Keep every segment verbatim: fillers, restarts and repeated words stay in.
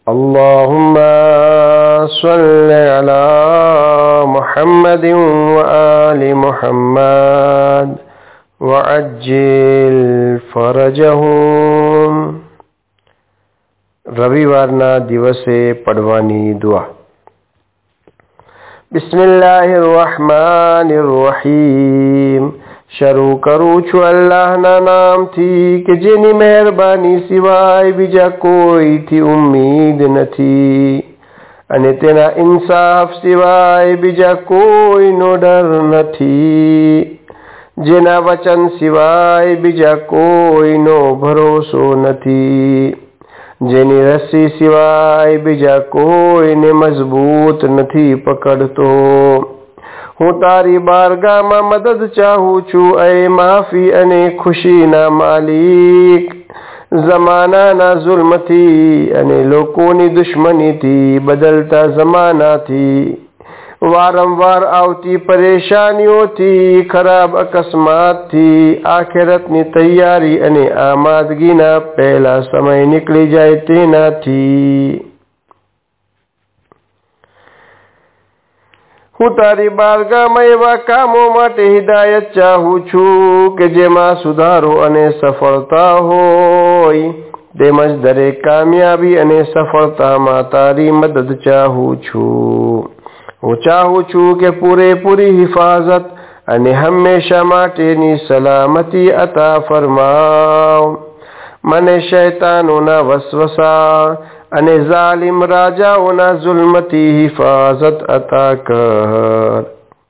अल्लाहुम्मा सल्लि अला मुहम्मदिन व आलि मुहम्मद वअज्जिल फरजहुम। रविवाરના દિવસે પડવાની દુઆ। બિસ્મિલ્લાહિર રહમાનિર રહીમ। શરૂ કરું છું અલ્લાહના નામથી કે જેની મહેરબાની સિવાય બીજા કોઈથી ઉમ્મીદ નથી અને તેના ઇન્સાફ સિવાય બીજા કોઈનો ડર નથી, જેના વચન સિવાય બીજા કોઈનો ભરોસો નથી, જેની રસ્સી સિવાય બીજા કોઈને મજબૂત નથી પકડતો। હું તારી બારગાહમાં મદદ ચાહું છું એ માફી અને ખુશીના માલિક, જમાનાના જુલ્મથી અને લોકોની દુશ્મનીથી બદલતા જમાનાથી, વારંવાર આવતી પરેશાનીઓથી, ખરાબ અકસ્માતથી, આખિરતની તૈયારી અને આમાદગીના પહેલા સમય નીકળી જાય તેનાથી। હું તારી બારગાહમાં એવા કામો માટે હિદાયત ચાહું છું કે જેમાં સુધારો અને સફળતા હોય, તેમજ દરેક કામયાબી અને સફળતામાં તારી મદદ ચાહું છું। હું ચાહું છું કે પૂરેપૂરી હિફાજત અને હંમેશા માટેની સલામતી અતા ફરમાવ। મને શૈતાનોના વસવસા અને જાલિમ રાજાઓના જુલ્મથી હિફાજત અતા કર।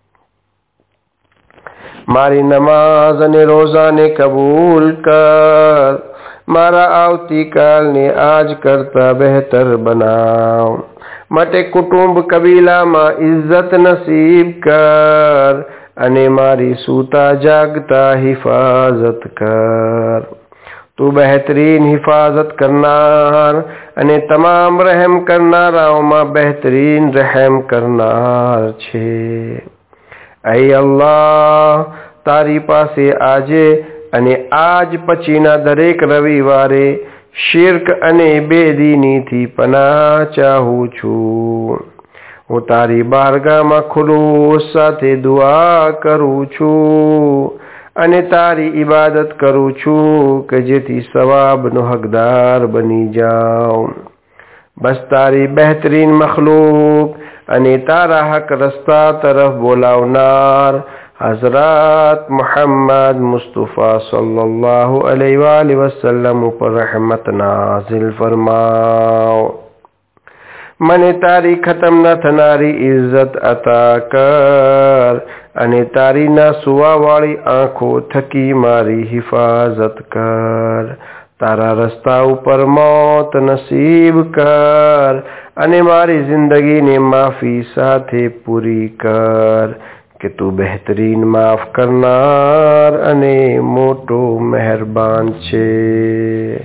મારી નમાઝ અને રોઝાને કબૂલ કર। મારા આવતીકાલને આજ કરતા બહેતર બનાવ। માટે કુટુંબ કબીલામાં ઇજ્જત નસીબ કર અને મારી સૂતા જાગતા હિફાજત કર। તું બહેતરીન હિફાજત કરનાર અને તમામ રહેમ કરનારાઓમાં બહેતરીન રહેમ કરનાર છે। ऐ અલ્લાહ, તારી પાસે આજે અને આજ પછીના દરેક રવિવારે શિર્ક અને બેદીનીથી પનાહ ચાહું છું। હું તારી બારગાહમાં ખુલૂસ સાથે દુઆ કરું છું અને તારી ઇબાદત કરું છું કે જેથી સવાબનો હકદાર બની જાઉં। બસ તારી બહેતરીન મખલૂક અને તારા હક રસ્તા તરફ બોલાવનાર હઝરત મુહમ્મદ મુસ્તફા સલ્લલ્લાહુ અલૈહિ વાલિહિ વસલ્લમ ઉપર રહેમત નાઝિલ ફરમાવ। મને તારી ખતમ ન થનારી ઇજ્જત અતા કર અને તારી ના સુવાવાળી આંખો થકી મારી હિફાજત કર। તારા રસ્તા ઉપર મોત નસીબ કર અને મારી જિંદગીને માફી સાથે પૂરી કર કે તું બહેતરીન માફ કરનાર અને મોટો મહેરબાન છે।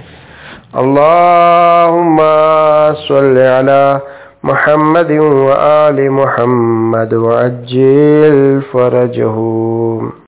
અલ્લાહુમ્મા સલ્લી અલા મુહમ્મદિન વ આલિ મુહમ્મદ વઅજ્જિલ ફરજહુમ।